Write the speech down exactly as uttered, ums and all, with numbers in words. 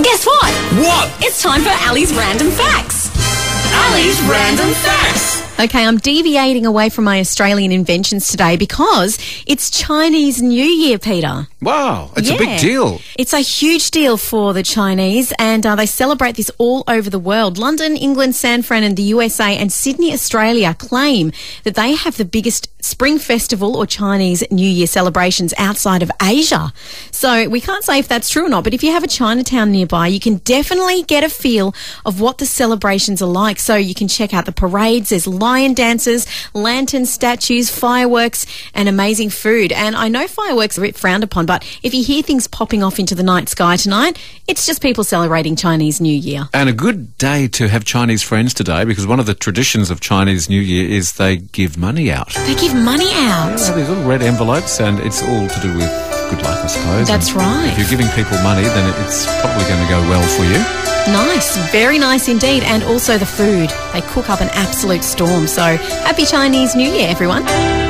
Guess what? What? It's time for Ali's Random Facts. Ali's Random Facts. Okay, I'm deviating away from my Australian inventions today because it's Chinese New Year, Peter. Wow, it's Yeah. a big deal. It's a huge deal for the Chinese, and uh, they celebrate this all over the world. London, England, San Fran and the U S A and Sydney, Australia claim that they have the biggest spring festival or Chinese New Year celebrations outside of Asia. So we can't say if that's true or not, but if you have a Chinatown nearby, you can definitely get a feel of what the celebrations are like. So you can check out the parades. There's lion dances, lantern statues, fireworks and amazing food. And I know fireworks are a bit frowned upon, but if you hear things popping off into the night sky tonight, it's just people celebrating Chinese New Year. And a good day to have Chinese friends today, because one of the traditions of Chinese New Year is they give money out. They give money out. Yeah, these little red envelopes, and it's all to do with good luck, I suppose. That's And right. If you're giving people money, then it's probably going to go well for you. Nice, very nice indeed. And also the food. They cook up an absolute storm. So happy Chinese New Year, everyone.